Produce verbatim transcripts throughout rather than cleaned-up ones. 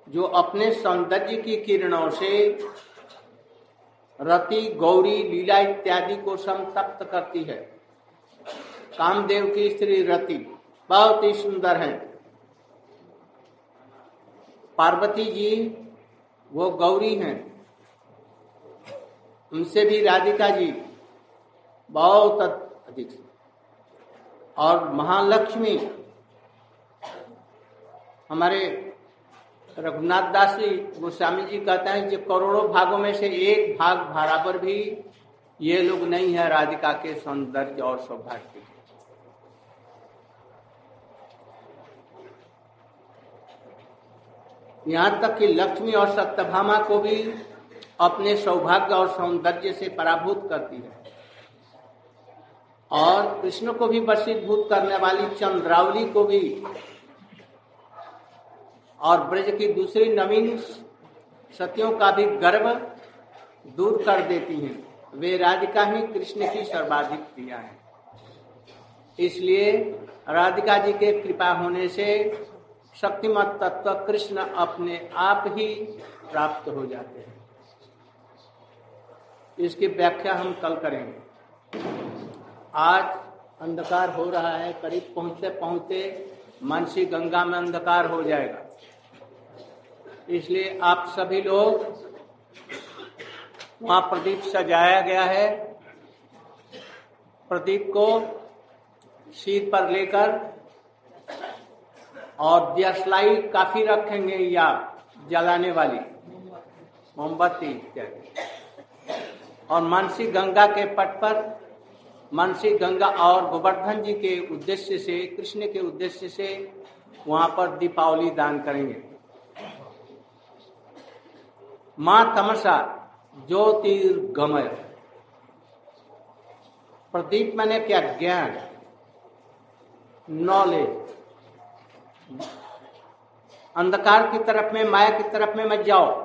जो अपने सौंदर्य की किरणों से रति, गौरी, लीला इत्यादि को संतप्त करती है। कामदेव की स्त्री रति बहुत ही सुंदर है। पार्वती जी वो गौरी हैं, उनसे भी राधिका जी बहुत अधिक। और महालक्ष्मी हमारे रघुनाथ दास जी गोस्वामी जी कहते हैं कि करोड़ों भागों में से एक भाग बराबर भी ये लोग नहीं है राधिका के सौंदर्य और सौभाग्य के। यहाँ तक कि लक्ष्मी और सत्यभामा को भी अपने सौभाग्य और सौंदर्य से पराभूत करती है। और कृष्ण को भी वशीभूत करने वाली चंद्रावली को भी और ब्रज की दूसरी नवीन सतियों का भी गर्व दूर कर देती हैं। वे राधिका ही कृष्ण की सर्वाधिक प्रिया है। इसलिए राधिका जी के कृपा होने से शक्तिमत तत्व कृष्ण अपने आप ही प्राप्त हो जाते हैं। इसकी व्याख्या हम कल करेंगे। आज अंधकार हो रहा है, करीब पहुंचते पहुंचते मानसी गंगा में अंधकार हो जाएगा। इसलिए आप सभी लोग, वहां प्रदीप सजाया गया है, प्रदीप को सिर पर लेकर और दियासलाई काफी रखेंगे या जलाने वाली मोमबत्ती इत्यादि। और मानसी गंगा के पट पर मानसी गंगा और गोवर्धन जी के उद्देश्य से, कृष्ण के उद्देश्य से वहां पर दीपावली दान करेंगे। मां तमसा ज्योतिर्गमय। प्रदीप मैंने क्या? ज्ञान, नॉलेज। अंधकार की तरफ में, माया की तरफ में मत जाओ,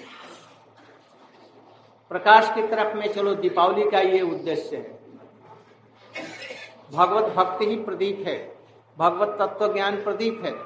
प्रकाश की तरफ में चलो। दीपावली का ये उद्देश्य है। भगवत भक्ति ही प्रदीप है, भगवत तत्व ज्ञान प्रदीप है।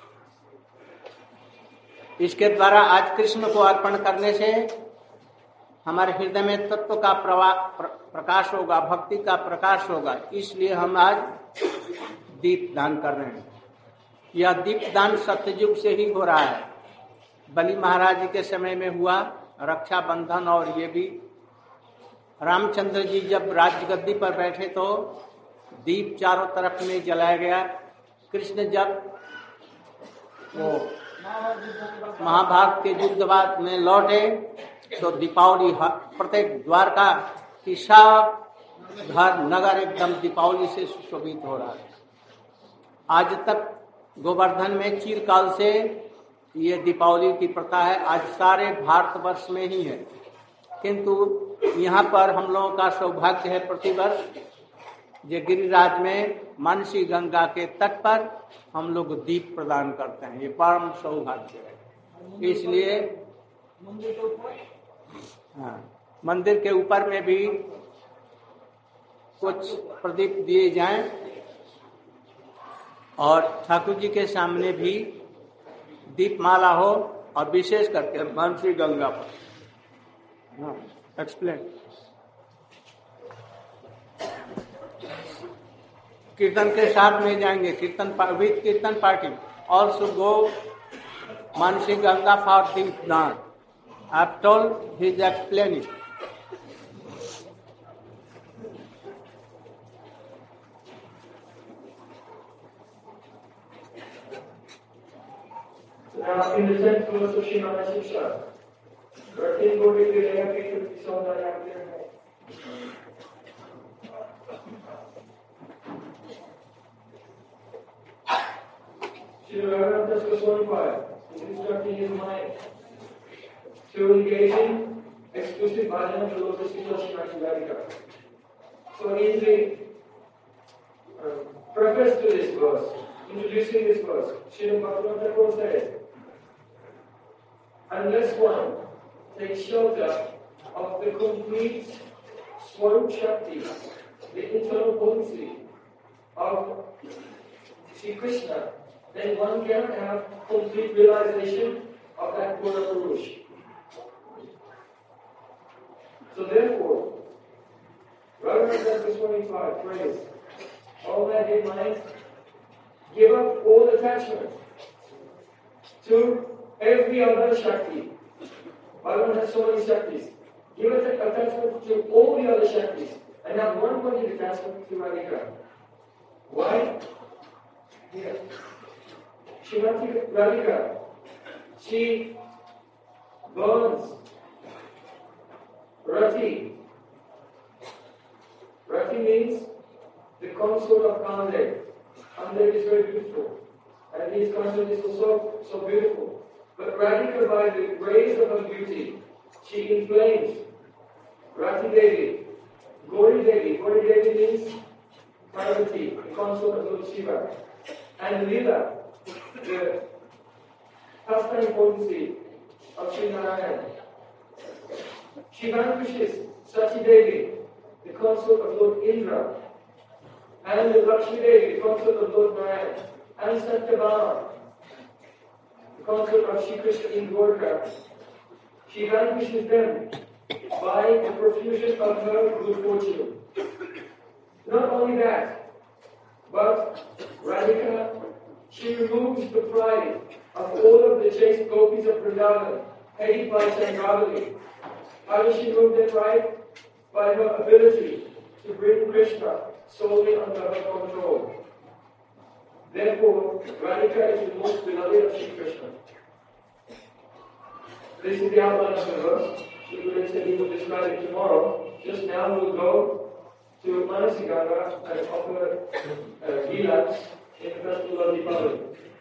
इसके द्वारा आज कृष्ण को अर्पण करने से हमारे हृदय में तत्व का प्रवाह प्र, प्रकाश होगा, भक्ति का प्रकाश होगा। इसलिए हम आज दीप दान कर रहे हैं। यह दीप दान सत्ययुग से ही हो रहा है। बलि महाराज जी के समय में हुआ, रक्षाबंधन, और ये भी रामचंद्र जी जब राजगद्दी पर बैठे तो दीप चारों तरफ में जलाया गया। कृष्ण जब वो महाभारत के युद्ध बाद में लौटे तो दीपावली प्रत्येक द्वारका की सब घर नगर एकदम दीपावली से सुशोभित हो रहा है। आज तक गोवर्धन में चिरकाल से ये दीपावली की प्रथा है। आज सारे भारतवर्ष में ही है, किंतु यहाँ पर हम लोगों का सौभाग्य है प्रतिवर्ष जे गिरिराज में मानसी गंगा के तट पर हम लोग दीप प्रदान करते हैं। ये परम सौभाग्य है। इसलिए हाँ, मंदिर के ऊपर में भी कुछ प्रदीप दिए जाएं और ठाकुर जी के सामने भी दीपमाला हो, और विशेष करके मानसी गंगा पर। हाँ, एक्सप्लेन। कीर्तन के साथ में जाएंगे, kirtan with kirtan party. Also go Mansi Ganga for deep daan. I have told, he is explaining. In the sense of Sushima Mesisha, Ratin Godi Kriya Kriya Saudara Kriya. Shri Raghunath Goswami is instructing his mind to engage in exclusive bhajan of the lotus feet of Srimati Radhika. So in the uh, preface to this verse, introducing this verse, Shri Bhaktivinoda Thakur says, unless one takes shelter of the complete Swarup Shakti, the internal potency of Shri Krishna, then one cannot have complete realization of that Purna Purush. So therefore, Raghunath Das Goswami prays, all that in mind, give up all attachment to every other Shakti. Bhagavan has so many Shaktis. Give up attachment to all the other Shaktis and have one point attachment to Radhika. Why? Yeah. Srimati Radhika, she burns Rati. Rati means the consort of Kamadev. Kamadev is very beautiful. And his consort is also so beautiful. But Radhika, by the grace of her beauty, she inflames Rati Devi, Gauri Devi. Gauri Devi means Parvati, the consort of Lord Shiva. And Lila, the pastime potency of Sri Narayan. She vanquishes Sati Devi, the consort of Lord Indra, and the Lakshmi Devi, the consort of Lord Narayan, and Satyabhama, the consort of Shri Krishna in Dwarka. She vanquishes them by the profusion of her good fortune. Not only that, but Radhika, she removes the pride of all of the chaste gopis of Vrindavan, headed by Chandravali. How does she remove their pride? By her ability to bring Krishna solely under her control. Therefore, Radhika is the most beloved of Shri Krishna. This is the outline of the verse. Shri Guru said he will describe it tomorrow. Just now we'll go to Manasiganga and offer uh, Gilas in the festival of Deepavali.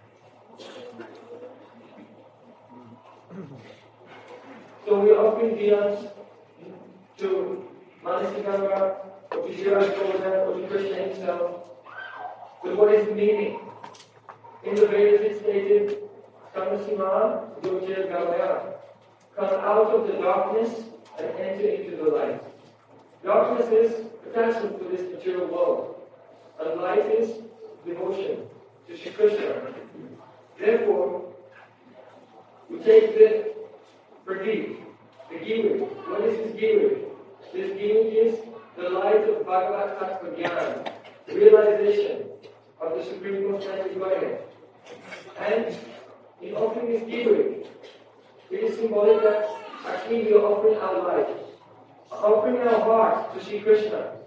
So we are offering Gilas to Manasiganga, or to Shiraj Govardhan, or to Krishna himself. But what is the meaning? In the Vedas it stated, Kamasima Yojya Gavaya. Come out of the darkness and enter into the light. Darkness is attachment to this material world, and light is devotion to Shri Krishna. Therefore, we take the pradeep, the giwik. What is this giwik? This giwik is the light of Bhagavad Tattva Jnana, realization of the Supreme Personality Godhead. And in offering this giwik, it is symbolic that actually we are offering our life, offering our heart to Shri Krishna.